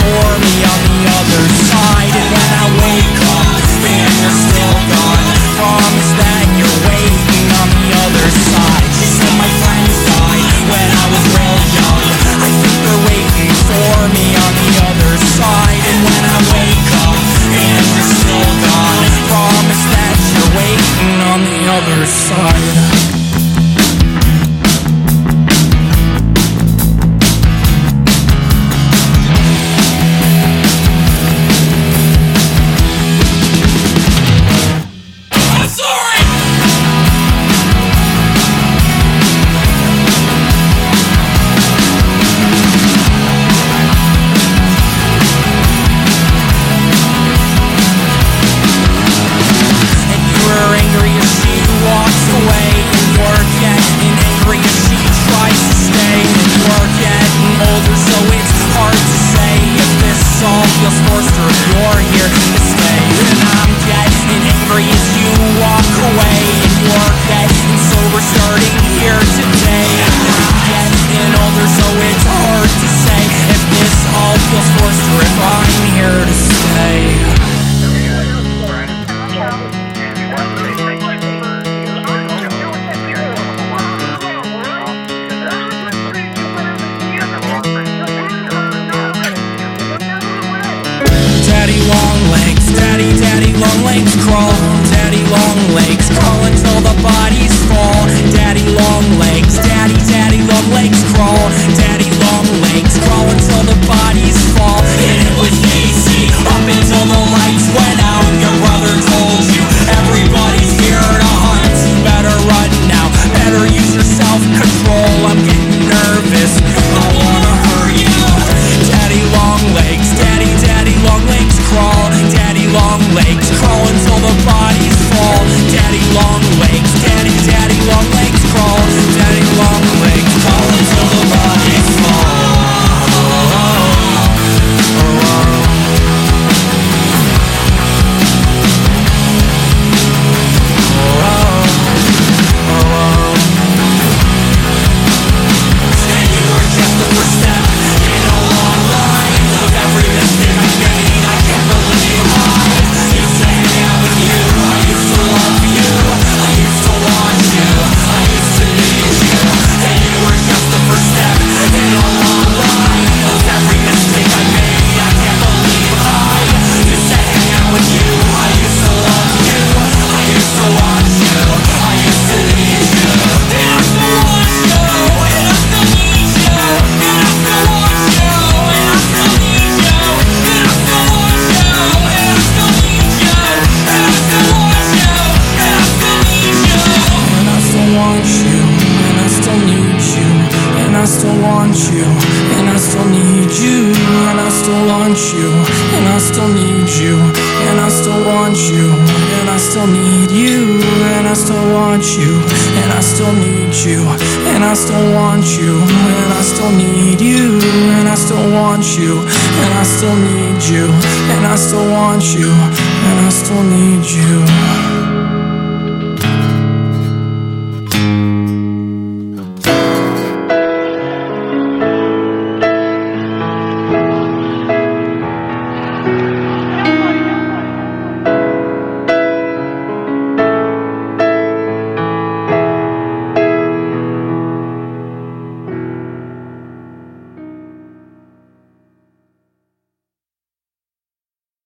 for me on the other side. And when I wake up and you're still gone, promise that you're waiting on the other side. She said my friends died when I was real young. I think they're waiting for me on the other side. And when I wake up and you're still gone, promise that you're waiting on the other side. Feels forced or if you're here to stay. And I'm getting angry as you walk away, and you're getting sober starting here today. And I'm getting older, so it's hard to say if this all feels forced or if I'm here to stay. Daddy long legs, daddy long legs crawl. Daddy long legs crawl until the bodies fall. Daddy long legs, daddy long legs crawl. Daddy long legs crawl until the bodies fall. And it was easy up until the lights went out. Your brother told you everybody's here to hunt. Better run now, better use your self-control. I'm getting nervous, I wanna hurt you. Daddy long legs, daddy long legs crawl. Daddy long legs crawl until the bodies fall. Daddy long legs, daddy long legs crawl. Daddy long legs crawl until the bodies fall. And you were just the first step in a long line of every mistake I made. I can't believe I used to hang out with you. I used to love you. I used to want you. I used to need you. And you were just the first step in a long line of every mistake I made. I can't believe I used to hang out with you. I used to love you. I used to want you. I used to need you. And I still want you. And I still need you. And I still want you. And I still need you. And I still want you. And I still need you. And I still want you. And I still need you. And I still want you. And I still need you. And I still want you. And I still need you. And I still want you. And I still need you. And I still want you. And I still need you. And I still want you. And I still need you. And I still want you. And I still need you. And I still want you. And I still need you. And I still want you. And I still need you.